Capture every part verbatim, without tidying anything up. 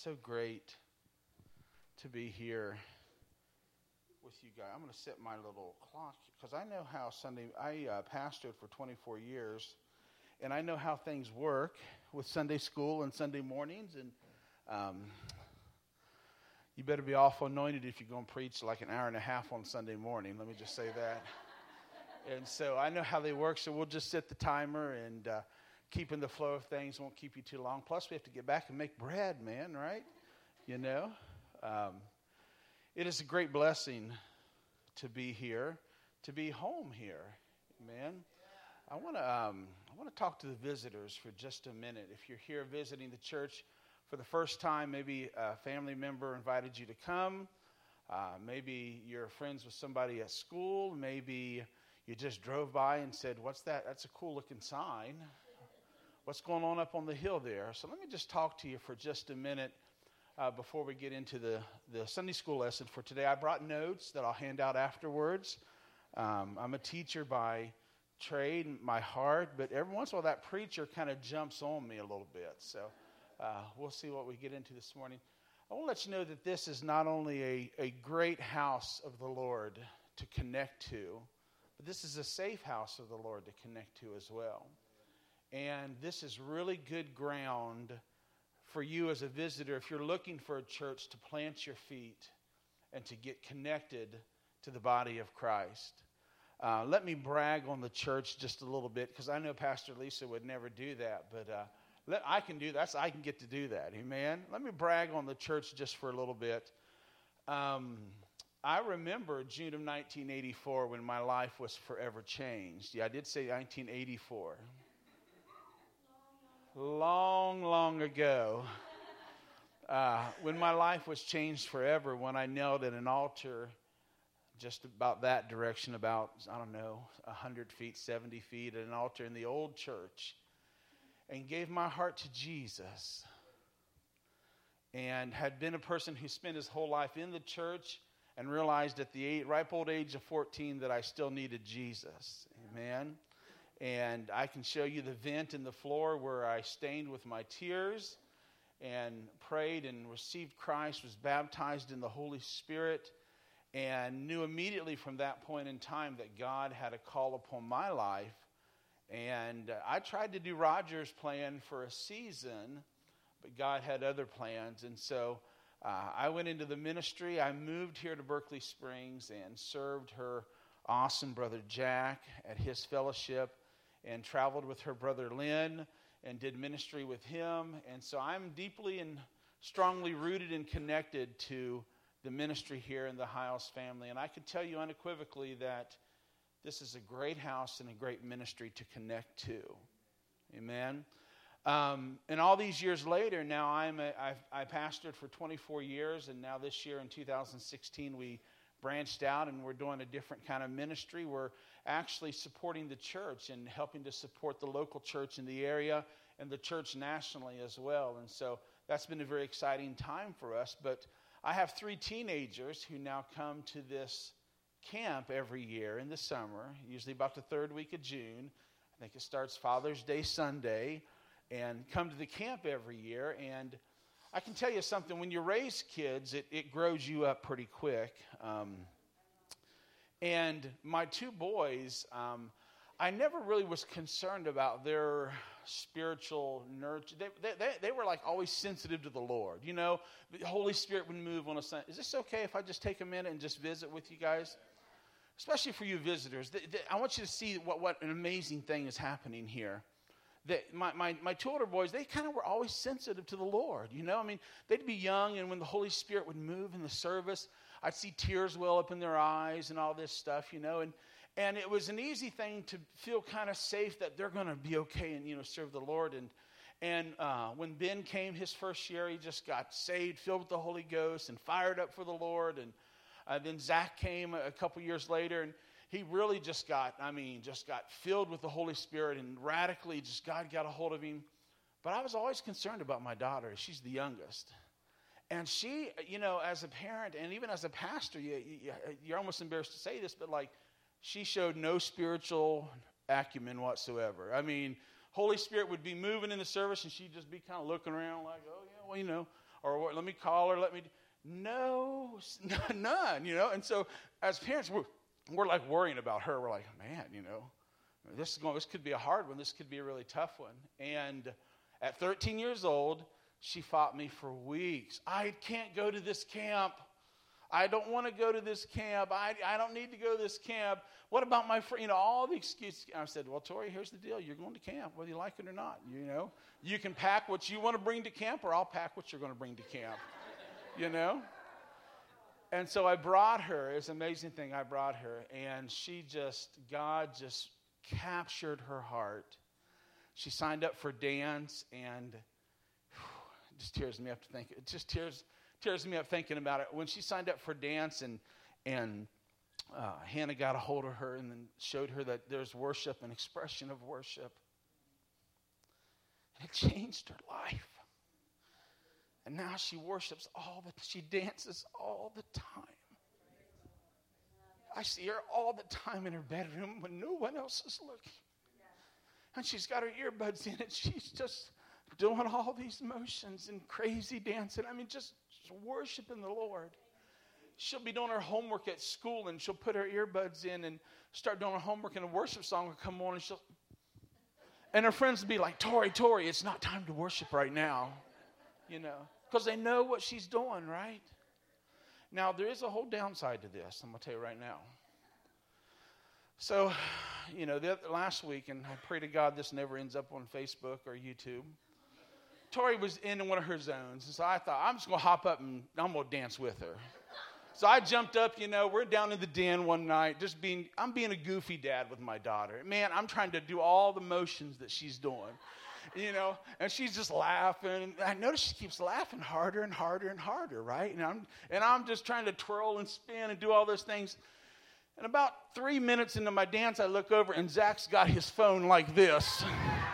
so great to be here with you guys. I'm going to set my little clock because I know how Sunday, I uh, pastored for twenty-four years, and I know how things work with Sunday school and Sunday mornings, and um, you better be awful anointed if you're going to preach like an hour and a half on Sunday morning. Let me just say that. And so I know how they work, so we'll just set the timer, and uh, keeping the flow of things won't keep you too long. Plus, we have to get back and make bread, man, right? You know? Um, it is a great blessing to be here, to be home here, man. I want to um, I want to talk to the visitors for just a minute. If you're here visiting the church for the first time, maybe a family member invited you to come. Uh, maybe you're friends with somebody at school. Maybe you just drove by and said, "What's that? That's a cool looking sign. What's going on up on the hill there?" So let me just talk to you for just a minute uh, before we get into the, the Sunday school lesson for today. I brought notes that I'll hand out afterwards. Um, I'm a teacher by trade, my heart, but every once in a while that preacher kind of jumps on me a little bit. So uh, we'll see what we get into this morning. I want to let you know that this is not only a, a great house of the Lord to connect to, but this is a safe house of the Lord to connect to as well. And this is really good ground for you as a visitor if you're looking for a church to plant your feet and to get connected to the body of Christ. Uh, let me brag on the church just a little bit, because I know Pastor Lisa would never do that, but uh, let, I can do that. So I can get to do that. Amen. Let me brag on the church just for a little bit. Um, I remember June of nineteen eighty-four when my life was forever changed. Yeah, I did say nineteen eighty-four. Long, long ago, uh, when my life was changed forever, when I knelt at an altar just about that direction, about, I don't know, one hundred feet, seventy feet, at an altar in the old church, and gave my heart to Jesus, and had been a person who spent his whole life in the church, and realized at the eight, ripe old age of fourteen that I still needed Jesus. Amen. And I can show you the vent in the floor where I stained with my tears and prayed and received Christ, was baptized in the Holy Spirit, and knew immediately from that point in time that God had a call upon my life. And uh, I tried to do Roger's plan for a season, but God had other plans. And so uh, I went into the ministry. I moved here to Berkeley Springs and served her awesome brother Jack at his fellowship, and traveled with her brother Lynn and did ministry with him. And so I'm deeply and strongly rooted and connected to the ministry here in the Hiles family. And I can tell you unequivocally that this is a great house and a great ministry to connect to. Amen. Um, and all these years later, now I'm a, I've, I pastored for twenty-four years, and now this year in two thousand sixteen we branched out and we're doing a different kind of ministry. We're actually supporting the church and helping to support the local church in the area and the church nationally as well. And so that's been a very exciting time for us. But I have three teenagers who now come to this camp every year in the summer, usually about the third week of June. I think it starts Father's Day Sunday, and come to the camp every year. And I can tell you something, when you raise kids, it, it grows you up pretty quick. Um, and my two boys, um, I never really was concerned about their spiritual nurture. They, they, they, they were like always sensitive to the Lord. You know, the Holy Spirit would move on a Sunday. Is this okay if I just take a minute and just visit with you guys? Especially for you visitors. They, they, I want you to see what, what an amazing thing is happening here. That my, my, my two older boys, they kind of were always sensitive to the Lord, you know? I mean, they'd be young, and when the Holy Spirit would move in the service, I'd see tears well up in their eyes and all this stuff, you know? And and it was an easy thing to feel kind of safe that they're going to be okay and, you know, serve the Lord. And and uh, when Ben came his first year, he just got saved, filled with the Holy Ghost, and fired up for the Lord. And uh, then Zach came a couple years later, and he really just got, I mean, just got filled with the Holy Spirit, and radically just God got a hold of him. But I was always concerned about my daughter. She's the youngest. And she, you know, as a parent and even as a pastor, you, you, you're almost embarrassed to say this, but like, she showed no spiritual acumen whatsoever. I mean, Holy Spirit would be moving in the service, and she'd just be kind of looking around like, oh, yeah, well, you know, or let me call her, let me, no, none, you know. And so as parents, we're, we're like worrying about her. We're like, man, you know, this is going, this could be a hard one. This could be a really tough one. And at thirteen years old, she fought me for weeks. I can't go to this camp. I don't want to go to this camp. I, I don't need to go to this camp. What about my friend? You know, all the excuses. I said, well, Tori, here's the deal. You're going to camp, whether you like it or not. You know, you can pack what you want to bring to camp, or I'll pack what you're going to bring to camp. You know? And so I brought her. It's an amazing thing. I brought her, and she just, God just captured her heart. She signed up for dance, and whew, it just tears me up to think. It just tears tears me up thinking about it. When she signed up for dance, and and uh, Hannah got a hold of her and then showed her that there's worship, an expression of worship. And it changed her life. And now she worships all the, she dances all the time. I see her all the time in her bedroom when no one else is looking. And she's got her earbuds in, and she's just doing all these motions and crazy dancing. I mean, just, just worshiping the Lord. She'll be doing her homework at school, and she'll put her earbuds in and start doing her homework, and a worship song will come on, and she'll, and her friends will be like, Tori, Tori, it's not time to worship right now. You know, because they know what she's doing, right? Now, there is a whole downside to this, I'm going to tell you right now. So, you know, the, last week, and I pray to God this never ends up on Facebook or YouTube, Tori was in one of her zones, and so I thought, I'm just going to hop up and I'm going to dance with her. So I jumped up, you know, we're down in the den one night, just being, I'm being a goofy dad with my daughter. Man, I'm trying to do all the motions that she's doing. You know, and she's just laughing. I notice she keeps laughing harder and harder and harder, right? And I'm, and I'm just trying to twirl and spin and do all those things. And about three minutes into my dance, I look over, and Zach's got his phone like this.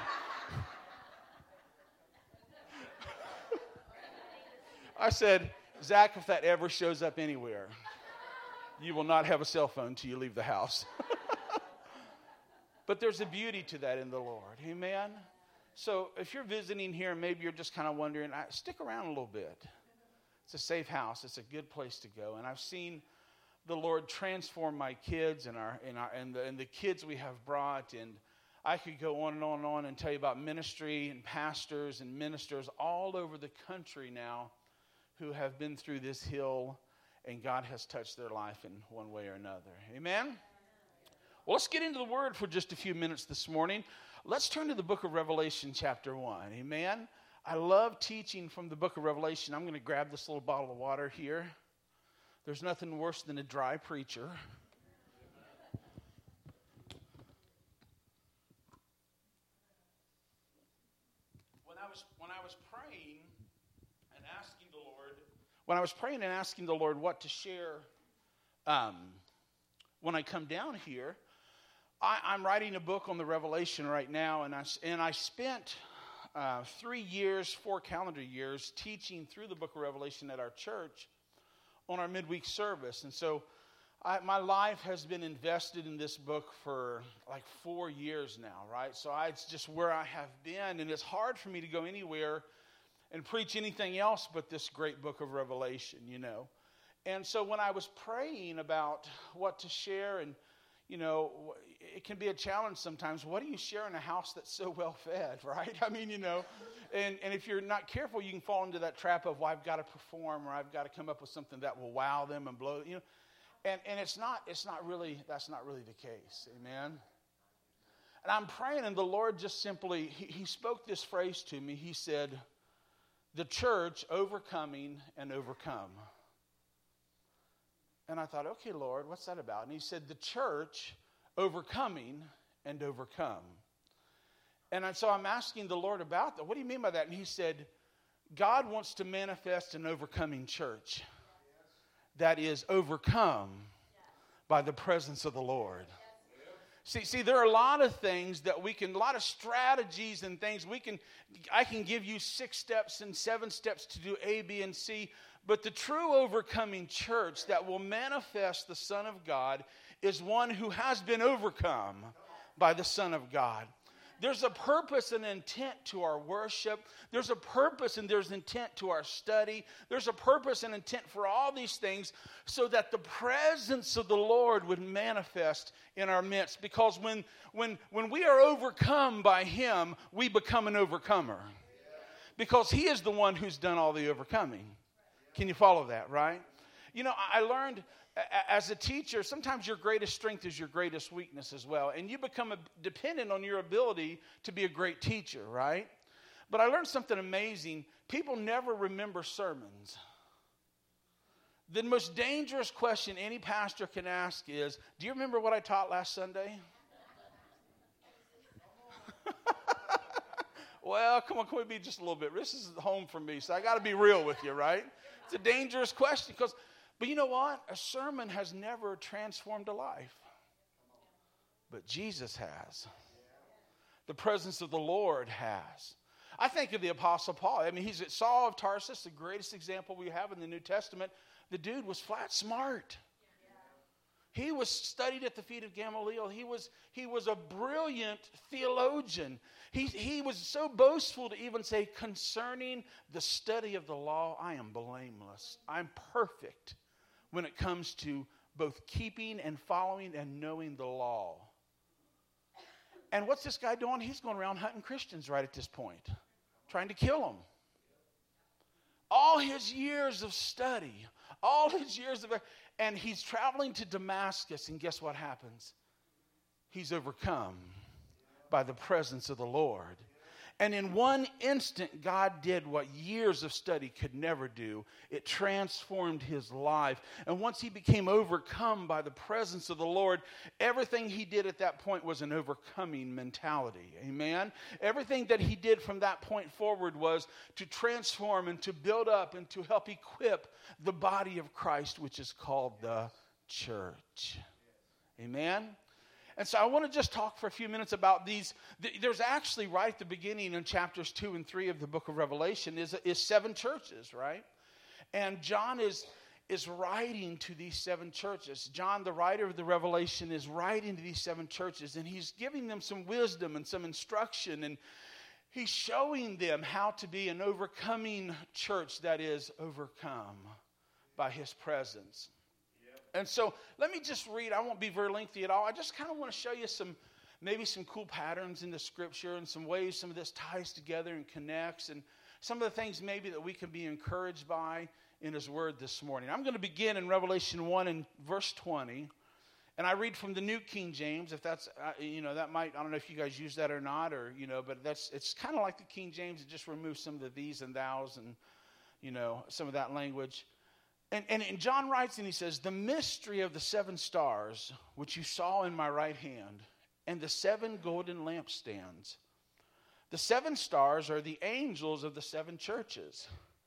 I said, Zach, if that ever shows up anywhere, you will not have a cell phone until you leave the house. But there's a beauty to that in the Lord. Amen? So if you're visiting here, and maybe you're just kind of wondering, stick around a little bit. It's a safe house. It's a good place to go. And I've seen the Lord transform my kids and our and our and the, and the kids we have brought. And I could go on and on and on and tell you about ministry and pastors and ministers all over the country now who have been through this hill, and God has touched their life in one way or another. Amen? Well, let's get into the Word for just a few minutes this morning. Let's turn to the book of Revelation chapter one. Amen? I love teaching from the book of Revelation. I'm going to grab this little bottle of water here. There's nothing worse than a dry preacher. When I was when I was praying and asking the Lord, when I was praying and asking the Lord what to share um, when I come down here, I, I'm writing a book on the Revelation right now, and I, and I spent uh, three years, four calendar years, teaching through the book of Revelation at our church on our midweek service. And so I, my life has been invested in this book for like four years now, right? So I, it's just where I have been, and it's hard for me to go anywhere and preach anything else but this great book of Revelation, you know. And so when I was praying about what to share, and you know, it can be a challenge sometimes. What do you share in a house that's so well fed, right? I mean, you know, and, and if you're not careful, you can fall into that trap of, well, I've got to perform, or I've got to come up with something that will wow them and blow, you know. And and it's not, it's not really, that's not really the case. Amen. And I'm praying, and the Lord just simply, he, he spoke this phrase to me. He said, the church overcoming and overcome. And I thought, okay, Lord, what's that about? And he said, the church overcoming and overcome. And so I'm asking the Lord about that. What do you mean by that? And he said, God wants to manifest an overcoming church that is overcome by the presence of the Lord. See, see, there are a lot of things that we can, a lot of strategies and things we can, I can give you six steps and seven steps to do A, B, and C. But the true overcoming church that will manifest the Son of God is one who has been overcome by the Son of God. There's a purpose and intent to our worship. There's a purpose and there's intent to our study. There's a purpose and intent for all these things so that the presence of the Lord would manifest in our midst. Because when, when, when we are overcome by Him, we become an overcomer. Because He is the one who's done all the overcoming. Can you follow that, right? You know, I learned as a teacher, sometimes your greatest strength is your greatest weakness as well. And you become a, dependent on your ability to be a great teacher, right? But I learned something amazing. People never remember sermons. The most dangerous question any pastor can ask is, do you remember what I taught last Sunday? Well, come on, can we be just a little bit? This is home for me, so I got to be real with you, right? It's a dangerous question because, but you know what? A sermon has never transformed a life, but Jesus has. The presence of the Lord has. I think of the Apostle Paul. I mean, he's at Saul of Tarsus, the greatest example we have in the New Testament. The dude was flat smart. He was studied at the feet of Gamaliel. He was, he was a brilliant theologian. He, he was so boastful to even say, concerning the study of the law, I am blameless. I'm perfect when it comes to both keeping and following and knowing the law. And what's this guy doing? He's going around hunting Christians right at this point, trying to kill them. All his years of study, all his years of... And he's traveling to Damascus, and guess what happens? He's overcome by the presence of the Lord. And in one instant, God did what years of study could never do. It transformed his life. And once he became overcome by the presence of the Lord, everything he did at that point was an overcoming mentality. Amen? Everything that he did from that point forward was to transform and to build up and to help equip the body of Christ, which is called the church. Amen? And so I want to just talk for a few minutes about these. There's actually right at the beginning in chapters two and three of the book of Revelation is, is seven churches, right? And John is, is writing to these seven churches. John, the writer of the Revelation, is writing to these seven churches, and he's giving them some wisdom and some instruction, and he's showing them how to be an overcoming church that is overcome by his presence. And so let me just read. I won't be very lengthy at all. I just kind of want to show you some, maybe some cool patterns in the scripture and some ways some of this ties together and connects, and some of the things maybe that we can be encouraged by in his word this morning. I'm going to begin in Revelation one and verse twenty, and I read from the New King James. If that's, uh, you know, that might, I don't know if you guys use that or not, or, you know, but that's, it's kind of like the King James. It just removes some of the these and thous and, you know, some of that language. And, and, and John writes and he says, the mystery of the seven stars, which you saw in my right hand, and the seven golden lampstands. The seven stars are the angels of the seven churches.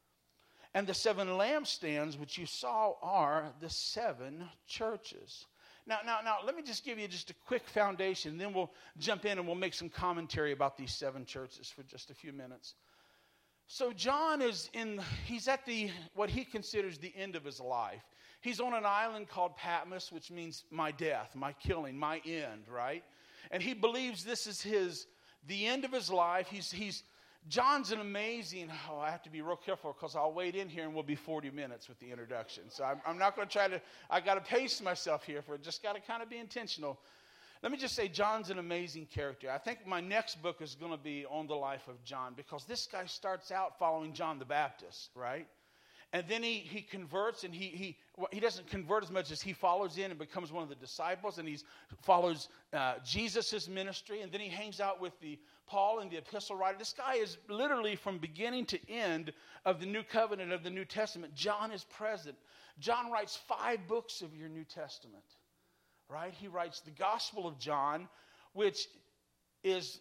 And the seven lampstands, which you saw, are the seven churches. Now, now, now, let me just give you just a quick foundation. Then we'll jump in and we'll make some commentary about these seven churches for just a few minutes. So John is in, he's at the, what he considers the end of his life. He's on an island called Patmos, which means my death, my killing, my end, right? And he believes this is his, the end of his life. He's, he's, John's an amazing, oh, I have to be real careful because I'll wade in here and we'll be forty minutes with the introduction. So I'm, I'm not going to try to, I got to pace myself here for it. Just got to kind of be intentional. Let me just say, John's an amazing character. I think my next book is going to be on the life of John, because this guy starts out following John the Baptist, right? And then he, he converts, and he, he, well, he doesn't convert as much as he follows in and becomes one of the disciples, and he follows uh, Jesus' ministry, and then he hangs out with the Paul and the epistle writer. This guy is literally from beginning to end of the New Covenant, of the New Testament. John is present. John writes five books of your New Testament. Right? He writes the Gospel of John, which is,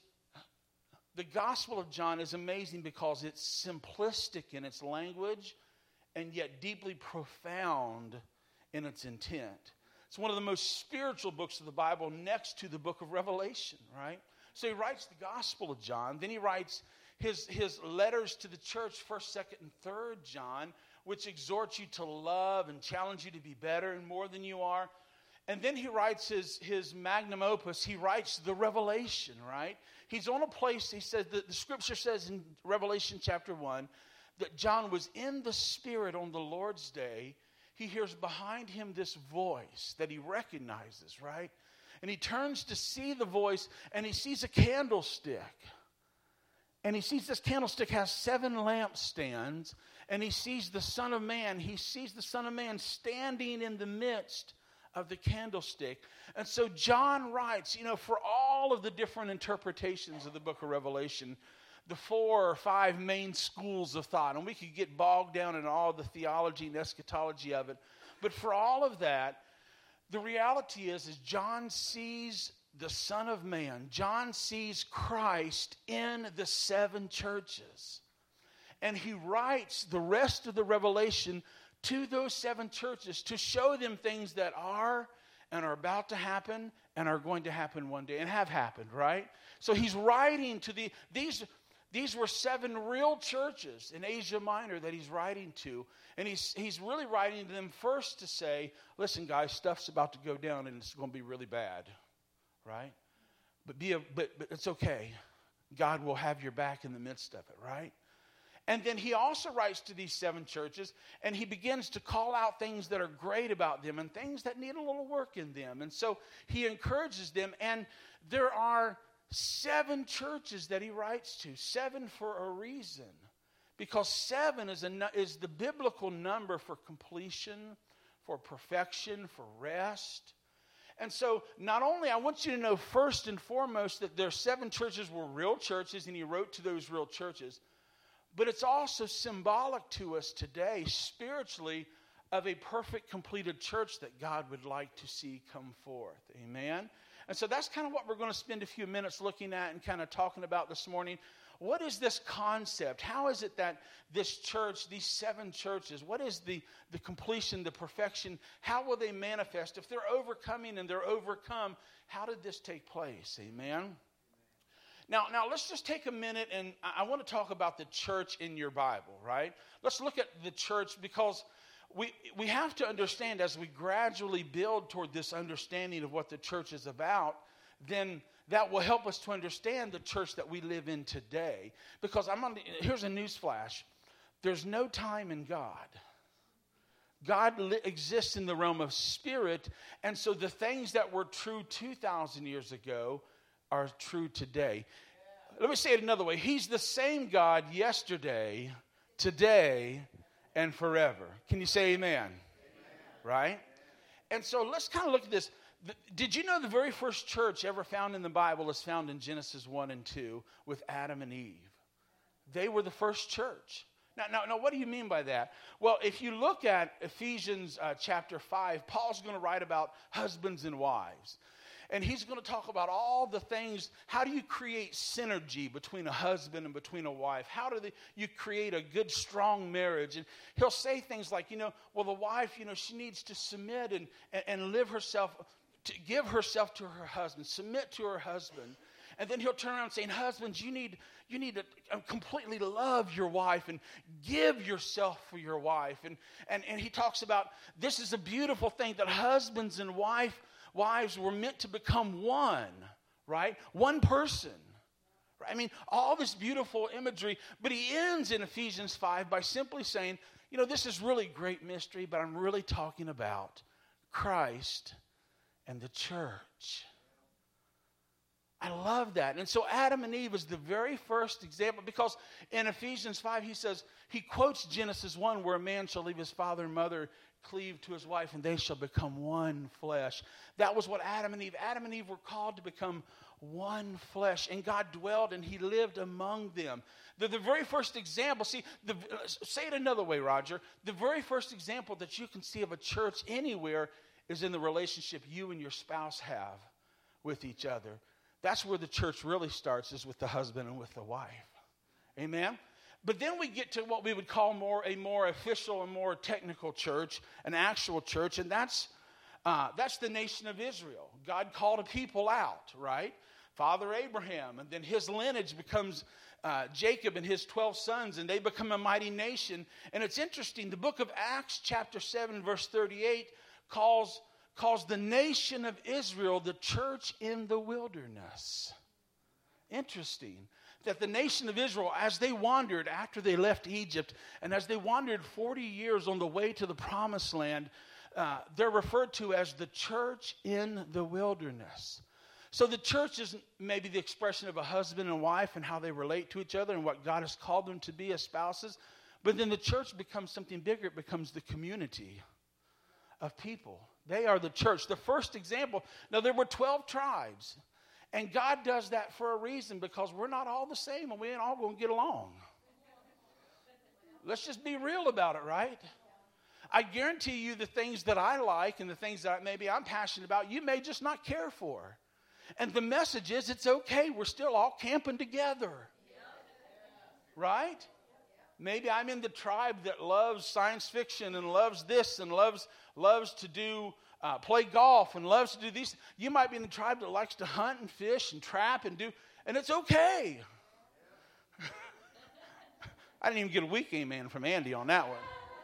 the Gospel of John is amazing because it's simplistic in its language and yet deeply profound in its intent. It's one of the most spiritual books of the Bible next to the book of Revelation, right? So he writes the Gospel of John. Then he writes his, his letters to the church, first, second, and third John, which exhorts you to love and challenge you to be better and more than you are. And then he writes his, his magnum opus. He writes the Revelation, right? He's on a place, he says, the, the scripture says in Revelation chapter one, that John was in the Spirit on the Lord's day. He hears behind him this voice that he recognizes, right? And he turns to see the voice, and he sees a candlestick. And he sees this candlestick has seven lampstands, and he sees the Son of Man. He sees the Son of Man standing in the midst of the candlestick. And so John writes, you know, for all of the different interpretations of the book of Revelation, the four or five main schools of thought, and we could get bogged down in all the theology and eschatology of it. But for all of that, the reality is, is John sees the Son of Man. John sees Christ in the seven churches. And he writes the rest of the Revelation to those seven churches to show them things that are and are about to happen and are going to happen one day and have happened, right? So he's writing to the, these, these were seven real churches in Asia Minor that he's writing to. And he's, he's really writing to them first to say, listen, guys, stuff's about to go down and it's going to be really bad, right? But, be a, but, but it's okay. God will have your back in the midst of it, right? And then he also writes to these seven churches, and he begins to call out things that are great about them and things that need a little work in them. And so he encourages them, and there are seven churches that he writes to, seven for a reason, because seven is, a, is the biblical number for completion, for perfection, for rest. And so not only, I want you to know first and foremost that their seven churches were real churches, and he wrote to those real churches. But it's also symbolic to us today, spiritually, of a perfect, completed church that God would like to see come forth. Amen? And so that's kind of what we're going to spend a few minutes looking at and kind of talking about this morning. What is this concept? How is it that this church, these seven churches, what is the, the completion, the perfection? How will they manifest? If they're overcoming and they're overcome, how did this take place? Amen? Now, now let's just take a minute, and I want to talk about the church in your Bible, right? Let's look at the church, because we we have to understand, as we gradually build toward this understanding of what the church is about, then that will help us to understand the church that we live in today. Because I'm on the, here's a news flash. There's no time in God. God li- exists in the realm of spirit, and so the things that were true two thousand years ago are true today. Let me say it another way. He's the same God yesterday, today, and forever. Can you say amen? Amen. Right? And so let's kind of look at this. The, did you know the very first church ever found in the Bible is found in Genesis one and two with Adam and Eve? They were the first church. Now, now, now what do you mean by that? Well, if you look at Ephesians uh, chapter five, Paul's going to write about husbands and wives. And he's going to talk about all the things. How do you create synergy between a husband and between a wife? How do they, you create a good, strong marriage? And he'll say things like, you know, well, the wife, you know, she needs to submit and, and, and live herself, to give herself to her husband, submit to her husband. And then he'll turn around saying, husbands, you need, you need to completely love your wife and give yourself for your wife. And, and, and he talks about this is a beautiful thing, that husbands and wife Wives were meant to become one, right? One person. Right? I mean, all this beautiful imagery, but he ends in Ephesians five by simply saying, you know, this is really great mystery, but I'm really talking about Christ and the church. I love that. And so Adam and Eve is the very first example, because in Ephesians five, he says, he quotes Genesis one, where a man shall leave his father and mother, cleave to his wife, and they shall become one flesh. That was what Adam and Eve, Adam and Eve were called to become one flesh, and God dwelled and he lived among them. The, the very first example, see, the, say it another way, Roger. The very first example that you can see of a church anywhere is in the relationship you and your spouse have with each other. That's where the church really starts, is with the husband and with the wife. Amen? But then we get to what we would call more a more official and more technical church, an actual church, and that's uh, that's the nation of Israel. God called a people out, right? Father Abraham, and then his lineage becomes uh, Jacob and his twelve sons, and they become a mighty nation. And it's interesting, the book of Acts chapter seven, verse thirty-eight calls calls the nation of Israel the church in the wilderness. Interesting that the nation of Israel, as they wandered after they left Egypt, and as they wandered forty years on the way to the promised land, uh, they're referred to as the church in the wilderness. So the church is maybe the expression of a husband and wife and how they relate to each other and what God has called them to be as spouses. But then the church becomes something bigger. It becomes the community of people. They are the church. The first example, now there were twelve tribes. And God does that for a reason, because we're not all the same and we ain't all going to get along. Let's just be real about it, right? I guarantee you the things that I like and the things that maybe I'm passionate about, you may just not care for. And the message is it's okay. We're still all camping together. Right? Maybe I'm in the tribe that loves science fiction and loves this and loves loves to do uh, play golf and loves to do these. You might be in the tribe that likes to hunt and fish and trap and do, and it's okay. I didn't even get a weak amen from Andy on that one.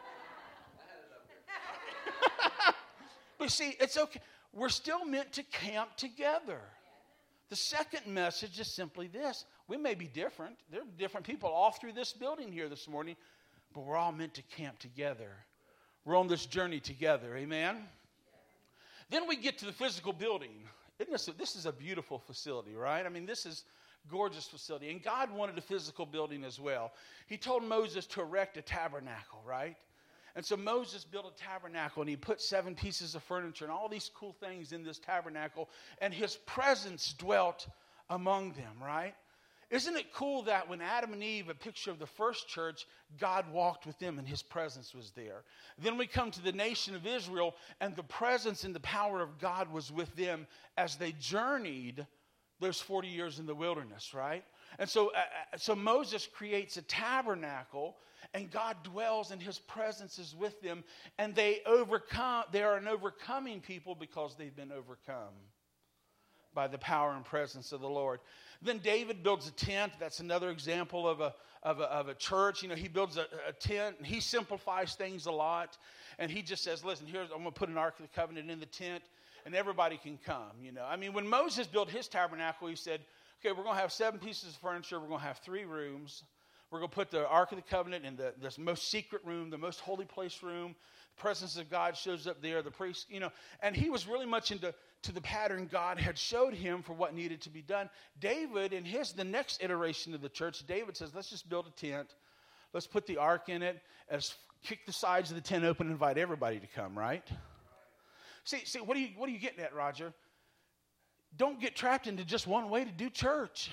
But see, it's okay. We're still meant to camp together. The second message is simply this. We may be different. There are different people all through this building here this morning, but we're all meant to camp together. We're on this journey together. Amen? Then we get to the physical building. Isn't this, a, this is a beautiful facility, right? I mean, this is a gorgeous facility. And God wanted a physical building as well. He told Moses to erect a tabernacle, right? And so Moses built a tabernacle, and he put seven pieces of furniture and all these cool things in this tabernacle, and his presence dwelt among them, right? Isn't it cool that when Adam and Eve, a picture of the first church, God walked with them and his presence was there? Then we come to the nation of Israel, and the presence and the power of God was with them as they journeyed those forty years in the wilderness, right? And so, uh, so Moses creates a tabernacle, and God dwells and his presence is with them, and they overcome. They are an overcoming people because they've been overcome by the power and presence of the Lord. Then David builds a tent. That's another example of a of a, of a church. You know, he builds a, a tent, and he simplifies things a lot. And he just says, listen, here's, I'm going to put an Ark of the Covenant in the tent, and everybody can come. You know, I mean, when Moses built his tabernacle, he said, okay, we're going to have seven pieces of furniture. We're going to have three rooms. We're going to put the Ark of the Covenant in the, the most secret room, the most holy place room. The presence of God shows up there. The priest, you know, and he was really much into to the pattern God had showed him for what needed to be done. David, in his the next iteration of the church, David says, let's just build a tent. Let's put the ark in it. Let's kick the sides of the tent open and invite everybody to come, right? See, see, what are you what are you getting at, Roger? Don't get trapped into just one way to do church.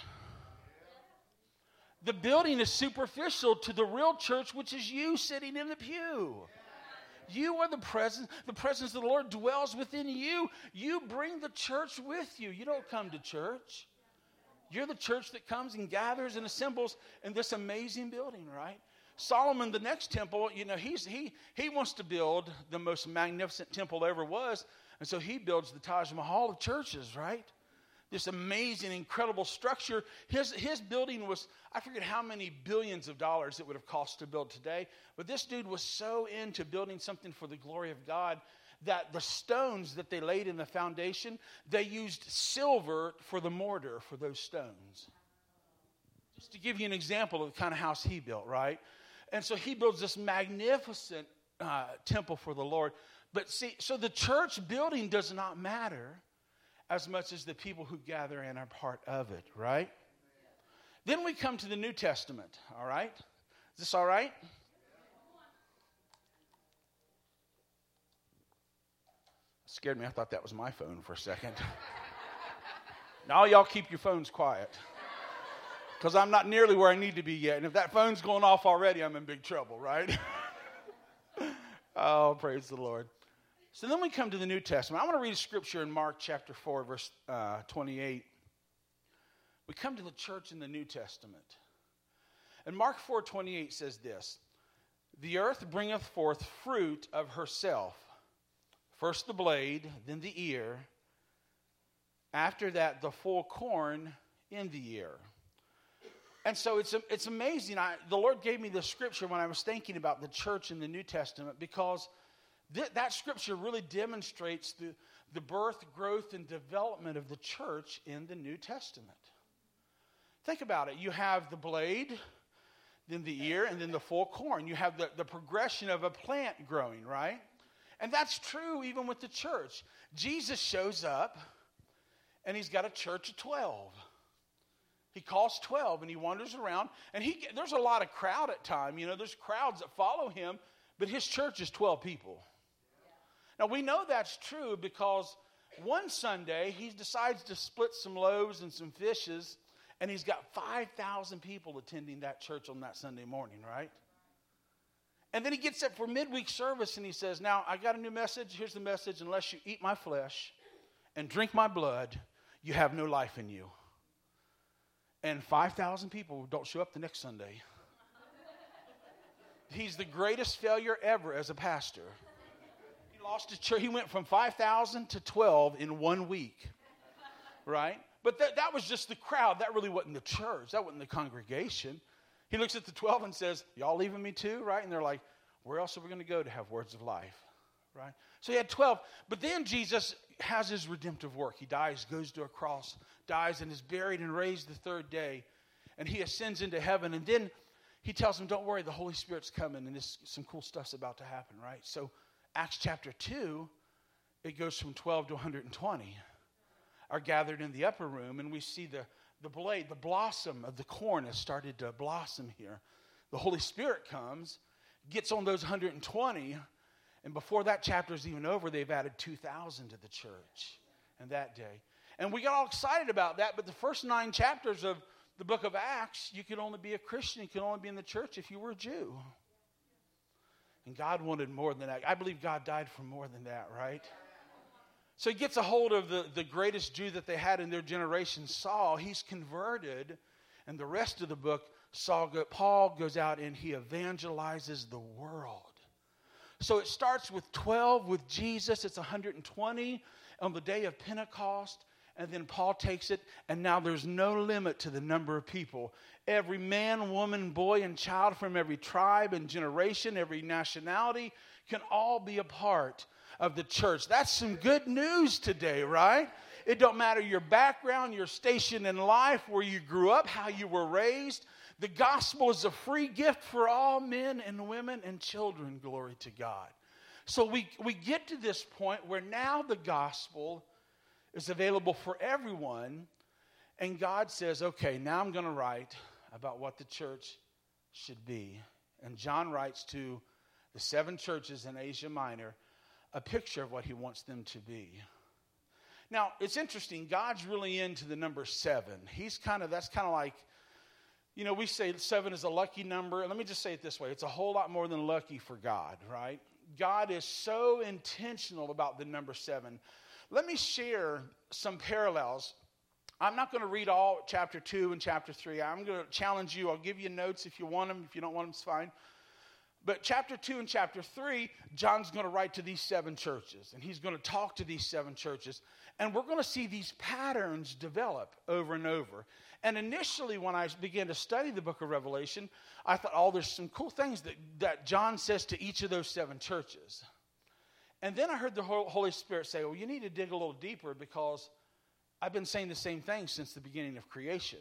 The building is superficial to the real church, which is you sitting in the pew. You are the presence. The presence of the Lord dwells within you. You bring the church with you. You don't come to church. You're the church that comes and gathers and assembles in this amazing building, right? Solomon, the next temple, you know, he's, he, he wants to build the most magnificent temple there ever was. And so he builds the Taj Mahal of churches, right? This amazing, incredible structure. His, his building was, I forget how many billions of dollars it would have cost to build today. But this dude was so into building something for the glory of God that the stones that they laid in the foundation, they used silver for the mortar for those stones. Just to give you an example of the kind of house he built, right? And so he builds this magnificent uh, temple for the Lord. But see, so the church building does not matter as much as the people who gather and are part of it, right? Then we come to the New Testament, all right? Is this all right? Scared me. I thought that was my phone for a second. Now y'all keep your phones quiet, because I'm not nearly where I need to be yet. And if that phone's going off already, I'm in big trouble, right? Oh, praise the Lord. So then we come to the New Testament. I want to read a scripture in Mark chapter four, verse uh, twenty-eight. We come to the church in the New Testament. And Mark four twenty-eight says this: the earth bringeth forth fruit of herself. First the blade, then the ear. After that, the full corn in the ear. And so it's it's amazing. I, the Lord gave me this scripture when I was thinking about the church in the New Testament, because th- that scripture really demonstrates the, the birth, growth, and development of the church in the New Testament. Think about it. You have the blade, then the ear, and then the full corn. You have the, the progression of a plant growing, right? And that's true even with the church. Jesus shows up, and he's got a church of twelve. He calls twelve, and he wanders around, and he there's a lot of crowd at time. You know, there's crowds that follow him, but his church is twelve people. Now, we know that's true because one Sunday, he decides to split some loaves and some fishes, and he's got five thousand people attending that church on that Sunday morning, right? And then he gets up for midweek service, and he says, now, I got a new message. Here's the message. Unless you eat my flesh and drink my blood, you have no life in you. And five thousand people don't show up the next Sunday. He's the greatest failure ever as a pastor. Lost his church. He went from five thousand to twelve in one week, right? But that, that was just the crowd. That really wasn't the church. That wasn't the congregation. He looks at the twelve and says, y'all leaving me too, right? And they're like, where else are we going to go to have words of life, right? So he had twelve. But then Jesus has his redemptive work. He dies, goes to a cross, dies, and is buried and raised the third day. And he ascends into heaven. And then he tells them, don't worry, the Holy Spirit's coming, and this, some cool stuff's about to happen, right? So Acts chapter two, it goes from twelve to one hundred twenty are gathered in the upper room, and we see the, the blade, the blossom of the corn has started to blossom here. The Holy Spirit comes, gets on those one hundred twenty, and before that chapter is even over, they've added two thousand to the church in that day. And we got all excited about that, but the first nine chapters of the book of Acts, you could only be a Christian, you could only be in the church if you were a Jew. And God wanted more than that. I believe God died for more than that, right? So he gets a hold of the, the greatest Jew that they had in their generation, Saul. He's converted. And the rest of the book, Saul go, Paul goes out and he evangelizes the world. So it starts with twelve with Jesus. It's one hundred twenty on the day of Pentecost. And then Paul takes it, and now there's no limit to the number of people. Every man, woman, boy, and child from every tribe and generation, every nationality can all be a part of the church. That's some good news today, right? It don't matter your background, your station in life, where you grew up, how you were raised. The gospel is a free gift for all men and women and children, glory to God. So we, we get to this point where now the gospel is available for everyone, and God says, okay, now I'm going to write about what the church should be. And John writes to the seven churches in Asia Minor a picture of what he wants them to be. Now, it's interesting. God's really into the number seven. He's kind of, that's kind of like, you know, we say seven is a lucky number. Let me just say it this way. It's a whole lot more than lucky for God, right? God is so intentional about the number seven. Let me share some parallels. I'm not going to read all chapter two and chapter three. I'm going to challenge you. I'll give you notes if you want them. If you don't want them, it's fine. But chapter two and chapter three, John's going to write to these seven churches. And he's going to talk to these seven churches. And we're going to see these patterns develop over and over. And initially, when I began to study the book of Revelation, I thought, oh, there's some cool things that, that John says to each of those seven churches. And then I heard the Holy Spirit say, well, you need to dig a little deeper because I've been saying the same thing since the beginning of creation.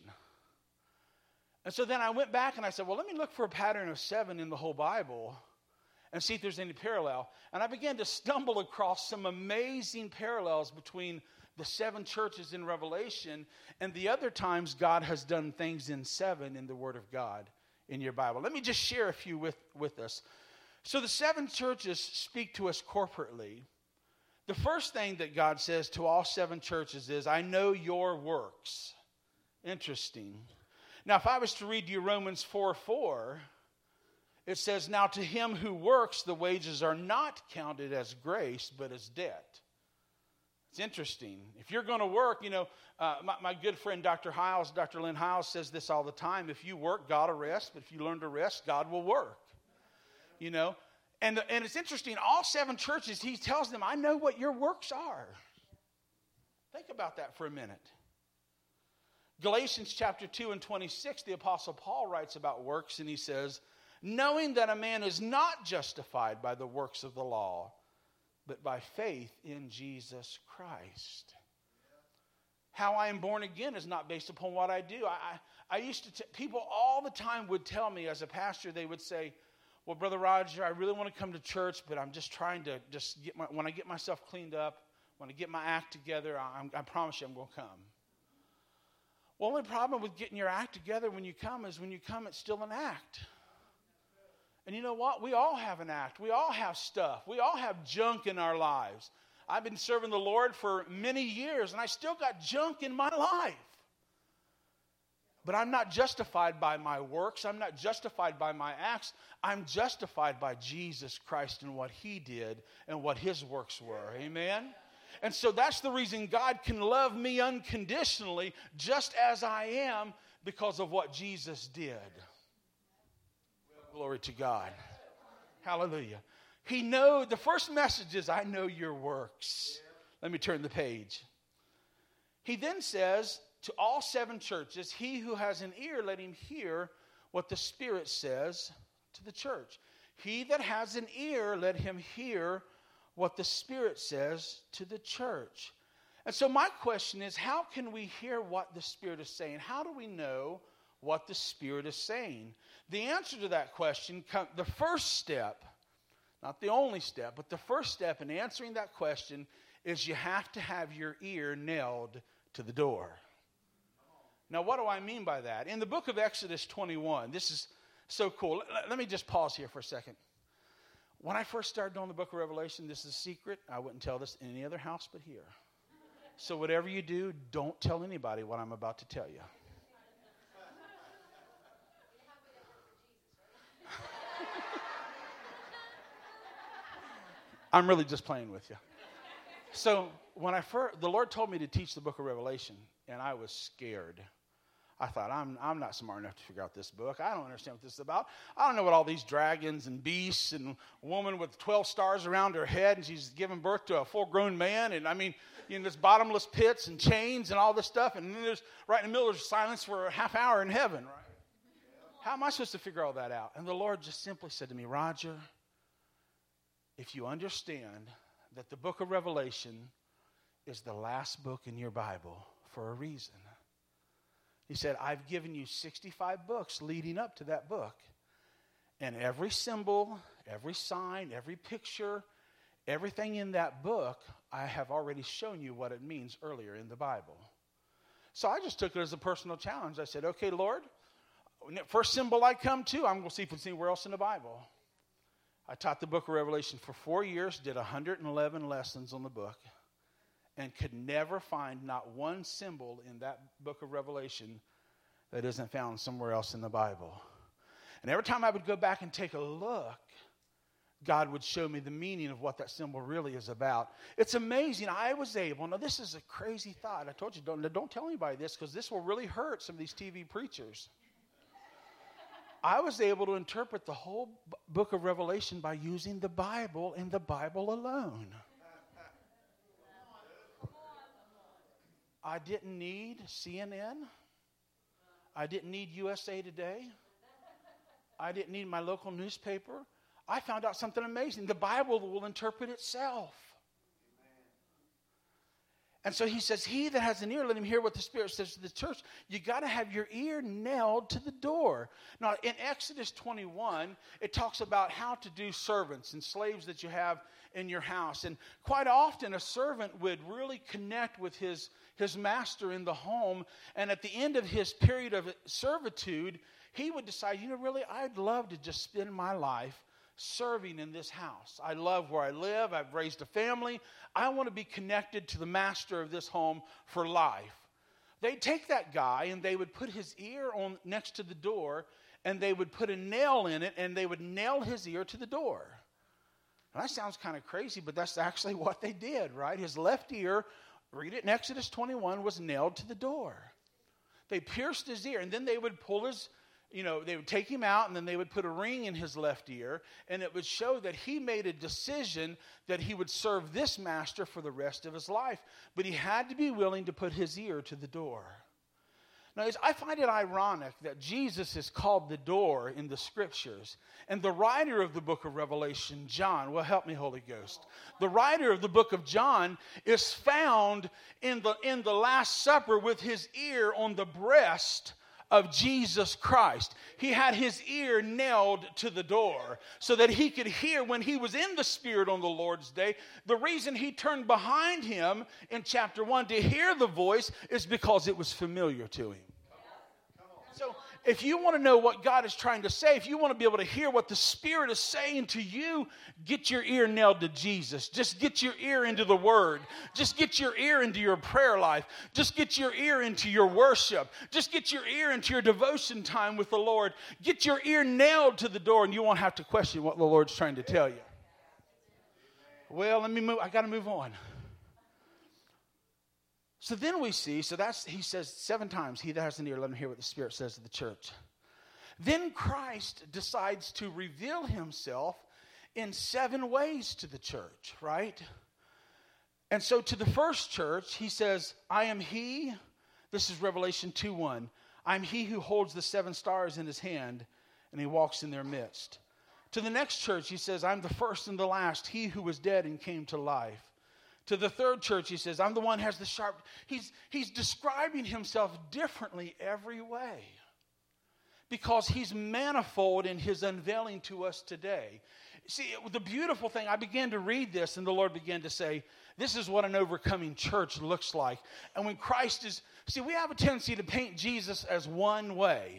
And so then I went back and I said, well, let me look for a pattern of seven in the whole Bible and see if there's any parallel. And I began to stumble across some amazing parallels between the seven churches in Revelation and the other times God has done things in seven in the Word of God in your Bible. Let me just share a few with, with us. So the seven churches speak to us corporately. The first thing that God says to all seven churches is, I know your works. Interesting. Now, if I was to read you Romans four four, it says, now to him who works, the wages are not counted as grace, but as debt. It's interesting. If you're going to work, you know, uh, my, my good friend Doctor Hiles, Doctor Lynn Hiles says this all the time. If you work, God will rest. But if you learn to rest, God will work. You know, and, and it's interesting. All seven churches, he tells them, I know what your works are. Think about that for a minute. Galatians chapter two and twenty-six, the Apostle Paul writes about works, and he says, knowing that a man is not justified by the works of the law, but by faith in Jesus Christ. How I am born again is not based upon what I do. I, I used to, t- people all the time would tell me as a pastor, they would say, well, Brother Roger, I really want to come to church, but I'm just trying to just get my, when I get myself cleaned up, when I get my act together, I, I promise you I'm going to come. Well, the only problem with getting your act together when you come is when you come, it's still an act. And you know what? We all have an act. We all have stuff. We all have junk in our lives. I've been serving the Lord for many years, and I still got junk in my life. But I'm not justified by my works. I'm not justified by my acts. I'm justified by Jesus Christ and what He did and what His works were. Amen? And so that's the reason God can love me unconditionally just as I am, because of what Jesus did. Glory to God. Hallelujah. He know the first message is, I know your works. Let me turn the page. He then says to all seven churches, he who has an ear, let him hear what the Spirit says to the church. He that has an ear, let him hear what the Spirit says to the church. And so my question is, how can we hear what the Spirit is saying? How do we know what the Spirit is saying? The answer to that question, the first step, not the only step, but the first step in answering that question is you have to have your ear nailed to the door. Now, what do I mean by that? In the book of Exodus twenty-one, this is so cool. Let, let me just pause here for a second. When I first started doing the book of Revelation, this is a secret. I wouldn't tell this in any other house but here. So whatever you do, don't tell anybody what I'm about to tell you. I'm really just playing with you. So when I first, the Lord told me to teach the book of Revelation, and I was scared. I thought, I'm I'm not smart enough to figure out this book. I don't understand what this is about. I don't know what all these dragons and beasts and a woman with twelve stars around her head, and she's giving birth to a full-grown man. And I mean, you know, there's bottomless pits and chains and all this stuff. And then there's, right in the middle, there's silence for a half hour in heaven, right? How am I supposed to figure all that out? And the Lord just simply said to me, Roger, if you understand that the book of Revelation is the last book in your Bible for a reason. He said, I've given you sixty-five books leading up to that book. And every symbol, every sign, every picture, everything in that book, I have already shown you what it means earlier in the Bible. So I just took it as a personal challenge. I said, okay, Lord, first symbol I come to, I'm going to see if it's anywhere else in the Bible. I taught the book of Revelation for four years, did one hundred eleven lessons on the book, and could never find not one symbol in that book of Revelation that isn't found somewhere else in the Bible. And every time I would go back and take a look, God would show me the meaning of what that symbol really is about. It's amazing. I was able, now this is a crazy thought. I told you, don't, don't tell anybody this because this will really hurt some of these T V preachers. I was able to interpret the whole b- book of Revelation by using the Bible and the Bible alone. I didn't need C N N. I didn't need U S A Today. I didn't need my local newspaper. I found out something amazing. The Bible will interpret itself. And so he says, he that has an ear, let him hear what the Spirit says to the church. You got to have your ear nailed to the door. Now, in Exodus twenty-one, it talks about how to do servants and slaves that you have in your house. And quite often, a servant would really connect with his, his master in the home. And at the end of his period of servitude, he would decide, you know, really, I'd love to just spend my life serving in this house. I love where I live. I've raised a family. I want to be connected to the master of this home for life. They'd take that guy and they would put his ear on next to the door and they would put a nail in it and they would nail his ear to the door. Now, that sounds kind of crazy, but that's actually what they did, right? His left ear, read it in Exodus twenty-one, was nailed to the door. They pierced his ear and then they would pull his You know, they would take him out and then they would put a ring in his left ear, and it would show that he made a decision that he would serve this master for the rest of his life. But he had to be willing to put his ear to the door. Now, I find it ironic that Jesus is called the door in the Scriptures. And the writer of the book of Revelation, John, well, help me, Holy Ghost. The writer of the book of John is found in the, in the Last Supper with his ear on the breast of Jesus Christ. He had his ear nailed to the door so that he could hear when he was in the Spirit on the Lord's day. The reason he turned behind him in chapter one to hear the voice is because it was familiar to him. So if you want to know what God is trying to say, if you want to be able to hear what the Spirit is saying to you, get your ear nailed to Jesus. Just get your ear into the Word. Just get your ear into your prayer life. Just get your ear into your worship. Just get your ear into your devotion time with the Lord. Get your ear nailed to the door, and you won't have to question what the Lord's trying to tell you. Well, let me move. I got to move on. So then we see, so that's, he says seven times, he that has an ear, let him hear what the Spirit says to the church. Then Christ decides to reveal himself in seven ways to the church, right? And so to the first church, he says, I am he, this is Revelation two one, I am he who holds the seven stars in his hand, and he walks in their midst. To the next church, he says, I'm the first and the last, he who was dead and came to life. To the third church, he says, I'm the one who has the sharp... He's, he's describing himself differently every way because he's manifold in his unveiling to us today. See, it, the beautiful thing, I began to read this, and the Lord began to say, this is what an overcoming church looks like. And when Christ is... See, we have a tendency to paint Jesus as one way,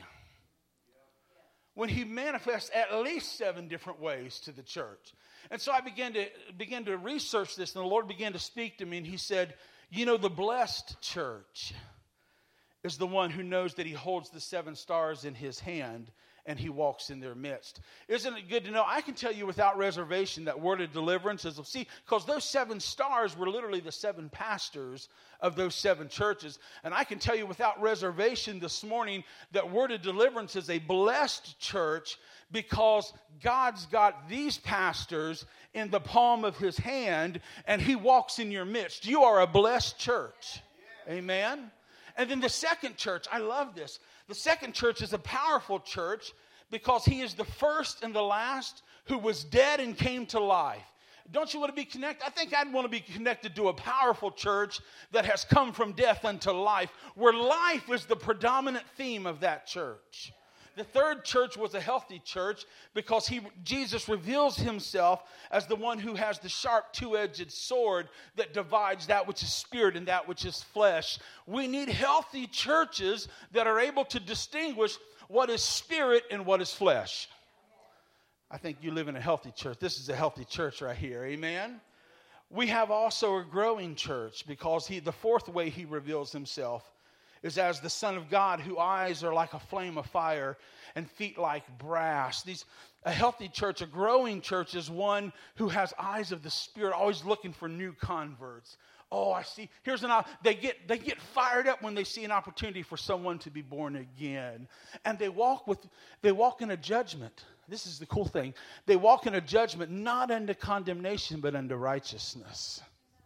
when he manifests at least seven different ways to the church. And so I began to began to research this, and the Lord began to speak to me, and he said, you know, the blessed church is the one who knows that he holds the seven stars in his hand, and he walks in their midst. Isn't it good to know? I can tell you without reservation that word of deliverance is, see, because those seven stars were literally the seven pastors of those seven churches. And I can tell you without reservation this morning that word of deliverance is a blessed church because God's got these pastors in the palm of his hand, and he walks in your midst. You are a blessed church. Amen? And then the second church, I love this. The second church is a powerful church because he is the first and the last who was dead and came to life. Don't you want to be connected? I think I'd want to be connected to a powerful church that has come from death unto life, where life is the predominant theme of that church. The third church was a healthy church because he, Jesus reveals himself as the one who has the sharp two-edged sword that divides that which is spirit and that which is flesh. We need healthy churches that are able to distinguish what is spirit and what is flesh. I think you live in a healthy church. This is a healthy church right here. Amen? We have also a growing church because he, the fourth way he reveals himself is as the Son of God, whose eyes are like a flame of fire and feet like brass. These, a healthy church, a growing church, is one who has eyes of the Spirit, always looking for new converts. Oh, I see. Here's an they get they get fired up when they see an opportunity for someone to be born again, and they walk with they walk in a judgment. This is the cool thing. They walk in a judgment, not unto condemnation, but unto righteousness.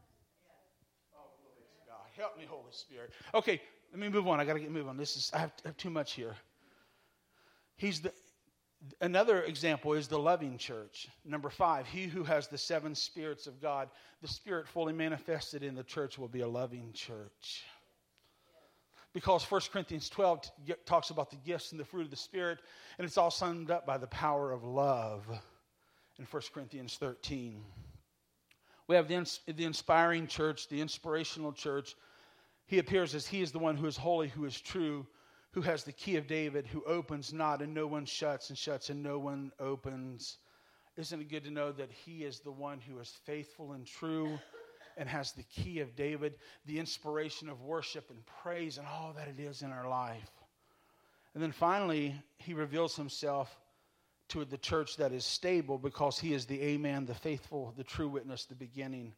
Oh, God, help me, Holy Spirit. Okay. Let me move on. I got to get moving on. This is I have, I have too much here. He's the another example is the loving church. Number five, he who has the seven spirits of God, the Spirit fully manifested in the church will be a loving church. Because First Corinthians twelve talks about the gifts and the fruit of the Spirit, and it's all summed up by the power of love in First Corinthians thirteen. We have the, the inspiring church, the inspirational church. He appears as he is the one who is holy, who is true, who has the key of David, who opens not and no one shuts, and shuts and no one opens. Isn't it good to know that he is the one who is faithful and true and has the key of David, the inspiration of worship and praise and all that it is in our life? And then finally, he reveals himself to the church that is stable because he is the Amen, the faithful, the true witness, the beginning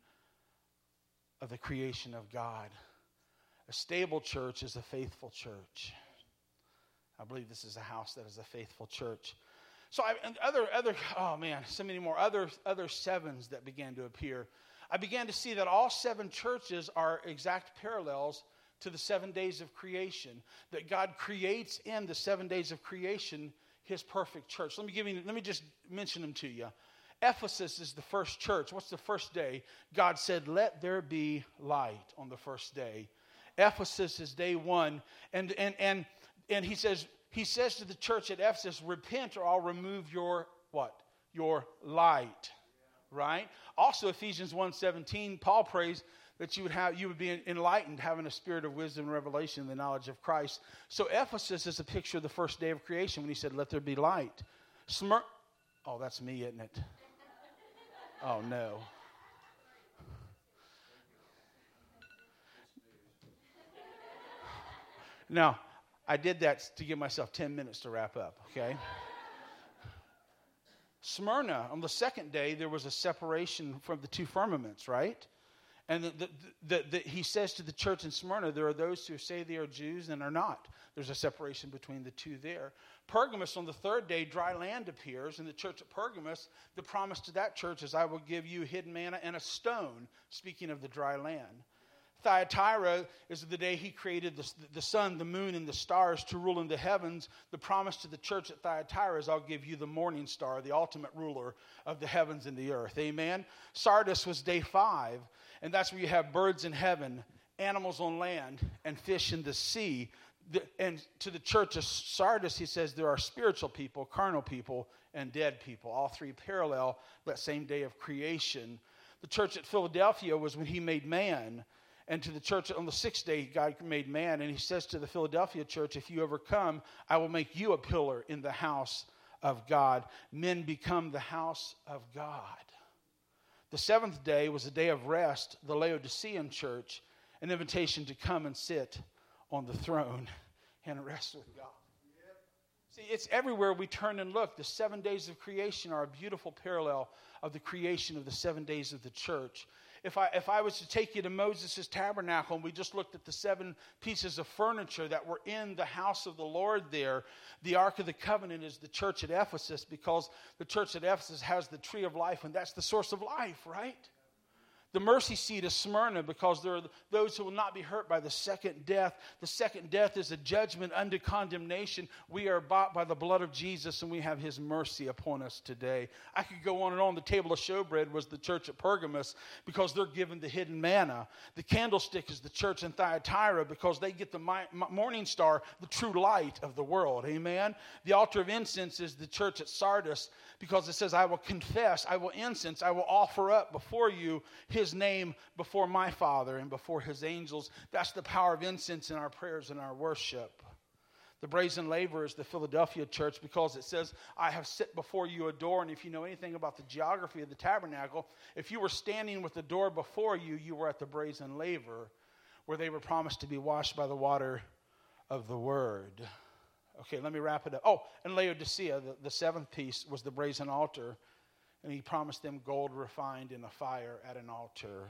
of the creation of God. A stable church is a faithful church. I believe this is a house that is a faithful church. So I, and other, other, oh man, so many more other, other sevens that began to appear. I began to see that all seven churches are exact parallels to the seven days of creation, that God creates in the seven days of creation his perfect church. Let me give you, let me just mention them to you. Ephesus is the first church. What's the first day? God said, let there be light on the first day. Ephesus is day one. And and and and he says, he says to the church at Ephesus, repent or I'll remove your what? Your light. Right? Also Ephesians one seventeen, Paul prays that you would have you would be enlightened, having a spirit of wisdom and revelation, the knowledge of Christ. So Ephesus is a picture of the first day of creation when he said, let there be light. Smir- oh, that's me, isn't it? Oh, no. Now, I did that to give myself ten minutes to wrap up, okay? Smyrna, on the second day, there was a separation from the two firmaments, right? And the, the, the, the, he says to the church in Smyrna, there are those who say they are Jews and are not. There's a separation between the two there. Pergamos, on the third day, dry land appears. In the church at Pergamos, the promise to that church is, I will give you hidden manna and a stone, speaking of the dry land. Thyatira is the day he created the, the sun, the moon, and the stars to rule in the heavens. The promise to the church at Thyatira is, I'll give you the morning star, the ultimate ruler of the heavens and the earth. Amen? Sardis was day five, and that's where you have birds in heaven, animals on land, and fish in the sea. The, and to the church of Sardis, he says there are spiritual people, carnal people, and dead people. All three parallel that same day of creation. The church at Philadelphia was when he made man. And to the church on the sixth day, God made man. And he says to the Philadelphia church, if you overcome, I will make you a pillar in the house of God. Men become the house of God. The seventh day was a day of rest, the Laodicean church, an invitation to come and sit on the throne and rest with God. See, it's everywhere we turn and look. The seven days of creation are a beautiful parallel of the creation of the seven days of the church. If I if I was to take you to Moses' tabernacle and we just looked at the seven pieces of furniture that were in the house of the Lord there, the Ark of the Covenant is the church at Ephesus, because the church at Ephesus has the tree of life, and that's the source of life, right? The mercy seat is Smyrna, because there are those who will not be hurt by the second death. The second death is a judgment unto condemnation. We are bought by the blood of Jesus, and we have his mercy upon us today. I could go on and on. The table of showbread was the church at Pergamos, because they're given the hidden manna. The candlestick is the church in Thyatira, because they get the morning star, the true light of the world. Amen? The altar of incense is the church at Sardis, because it says, I will confess, I will incense, I will offer up before you his name before my Father and before his angels. That's the power of incense in our prayers and our worship. The brazen laver is the Philadelphia church, because it says, I have set before you a door. And if you know anything about the geography of the tabernacle, if you were standing with the door before you, you were at the brazen laver, where they were promised to be washed by the water of the word. Okay, let me wrap it up. Oh, and Laodicea, the, the seventh piece, was the brazen altar. And he promised them gold refined in a fire at an altar.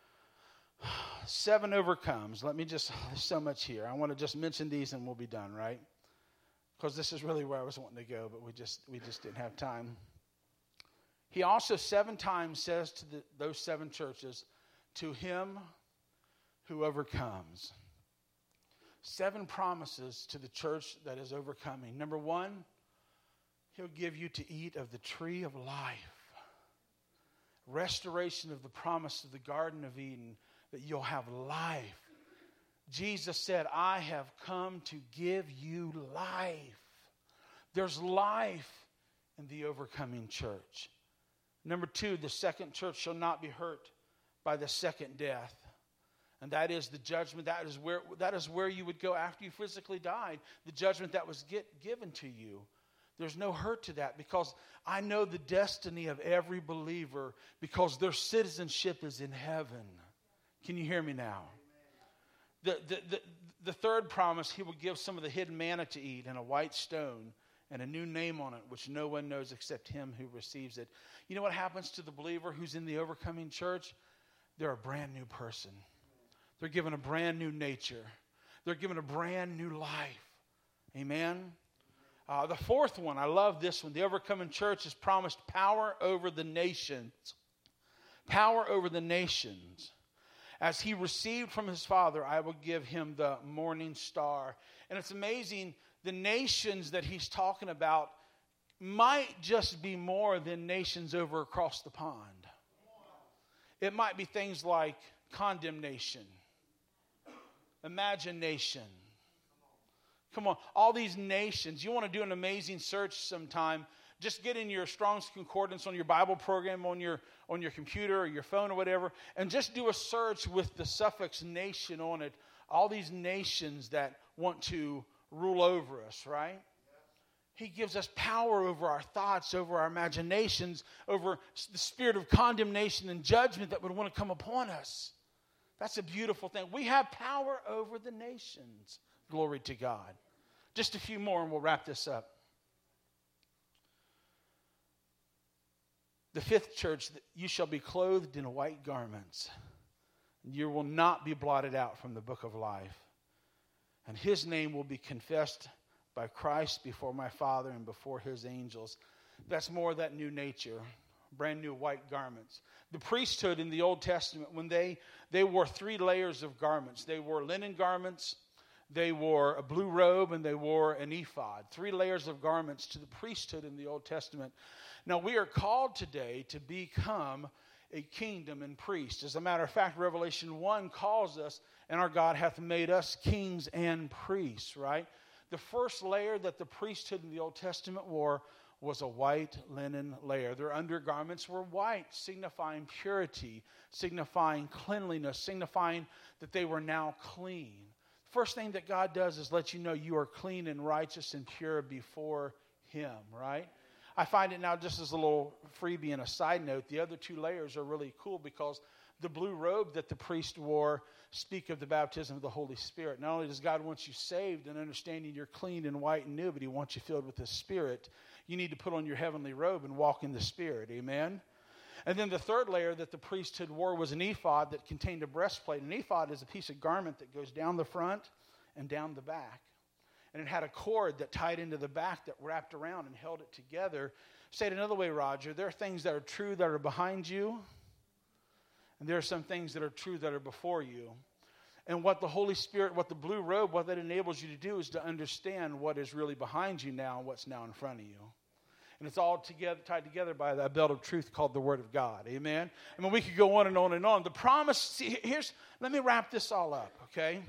Seven overcomes. Let me just, there's so much here. I want to just mention these and we'll be done, right? Because this is really where I was wanting to go, but we just we just didn't have time. He also seven times says to the, those seven churches, to him who overcomes. Seven promises to the church that is overcoming. Number one, he'll give you to eat of the tree of life. Restoration of the promise of the Garden of Eden, that you'll have life. Jesus said, I have come to give you life. There's life in the overcoming church. Number two, the second church shall not be hurt by the second death. And that is the judgment. That is where, that is where you would go after you physically died. The judgment that was get, given to you. There's no hurt to that, because I know the destiny of every believer, because their citizenship is in heaven. Can you hear me now? The, the, the, the third promise, he will give some of the hidden manna to eat, and a white stone and a new name on it, which no one knows except him who receives it. You know what happens to the believer who's in the overcoming church? They're a brand new person. They're given a brand new nature. They're given a brand new life. Amen? Uh, the fourth one, I love this one. The overcoming church is promised power over the nations. Power over the nations. As he received from his Father, I will give him the morning star. And it's amazing, the nations that he's talking about might just be more than nations over across the pond. It might be things like condemnation, imagination. Come on, all these nations. You want to do an amazing search sometime. Just get in your Strong's Concordance on your Bible program, on your on your computer or your phone or whatever, and just do a search with the suffix nation on it. All these nations that want to rule over us, right? He gives us power over our thoughts, over our imaginations, over the spirit of condemnation and judgment that would want to come upon us. That's a beautiful thing. We have power over the nations. Glory to God. Just a few more and we'll wrap this up. The fifth church, you shall be clothed in white garments. You will not be blotted out from the book of life. And his name will be confessed by Christ before my Father and before his angels. That's more of that new nature, brand new white garments. The priesthood in the Old Testament, when they, they wore three layers of garments. They wore linen garments, they wore a blue robe, and they wore an ephod. Three layers of garments to the priesthood in the Old Testament. Now, we are called today to become a kingdom and priest. As a matter of fact, Revelation one calls us, and our God hath made us kings and priests, right? The first layer that the priesthood in the Old Testament wore was a white linen layer. Their undergarments were white, signifying purity, signifying cleanliness, signifying that they were now clean. First thing that God does is let you know you are clean and righteous and pure before him, right? I find it now, just as a little freebie and a side note, the other two layers are really cool because the blue robe that the priest wore speak of the baptism of the Holy Spirit. Not only does God want you saved and understanding you're clean and white and new, but he wants you filled with his Spirit. You need to put on your heavenly robe and walk in the Spirit. Amen? And then the third layer that the priesthood wore was an ephod that contained a breastplate. An ephod is a piece of garment that goes down the front and down the back. And it had a cord that tied into the back that wrapped around and held it together. Say it another way, Roger. There are things that are true that are behind you. And there are some things that are true that are before you. And what the Holy Spirit, what the blue robe, what that enables you to do is to understand what is really behind you now and what's now in front of you. And it's all together, tied together by that belt of truth called the Word of God. Amen? I mean, we could go on and on and on. The promise, see, here's, let me wrap this all up, okay?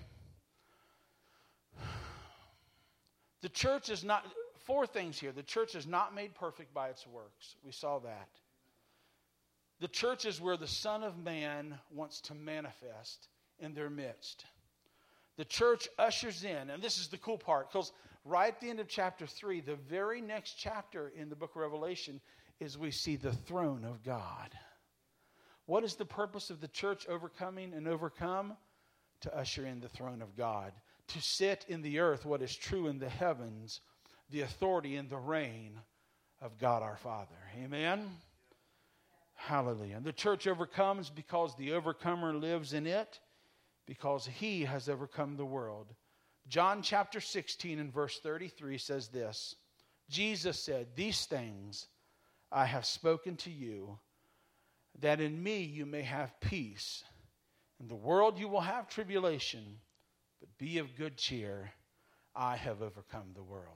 The church is not, four things here. The church is not made perfect by its works. We saw that. The church is where the Son of Man wants to manifest in their midst. The church ushers in, and this is the cool part, because right at the end of chapter three, the very next chapter in the book of Revelation is we see the throne of God. What is the purpose of the church overcoming and overcome? To usher in the throne of God. To sit in the earth what is true in the heavens, the authority and the reign of God our Father. Amen? Hallelujah. And the church overcomes because the overcomer lives in it, because he has overcome the world. John chapter sixteen and verse thirty-three says this. Jesus said, "These things I have spoken to you, that in me you may have peace. In the world you will have tribulation, but be of good cheer. I have overcome the world."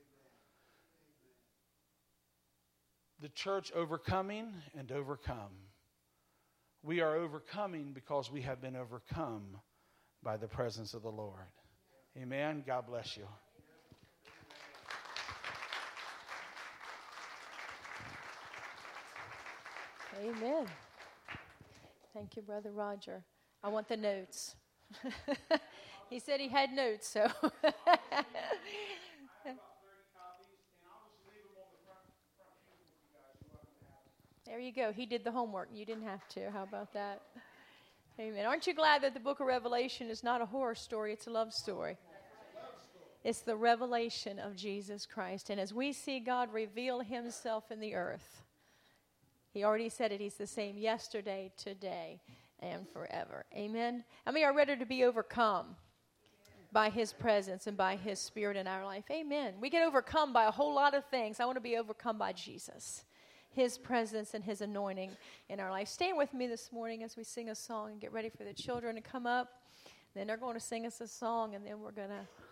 The church overcoming and overcome. We are overcoming because we have been overcome by the presence of the Lord. Amen. God bless you. Amen. Thank you, Brother Roger. I want the notes. He said he had notes, so. There you go. He did the homework. You didn't have to. How about that? Amen. Aren't you glad that the book of Revelation is not a horror story, it's a love story? It's the revelation of Jesus Christ. And as we see God reveal himself in the earth, he already said it, he's the same yesterday, today, and forever. Amen. I mean, are ready to be overcome by his presence and by his Spirit in our life. Amen. We get overcome by a whole lot of things. I want to be overcome by Jesus. His presence and His anointing in our life. Stand with me this morning as we sing a song and get ready for the children to come up. Then they're going to sing us a song, and then we're going to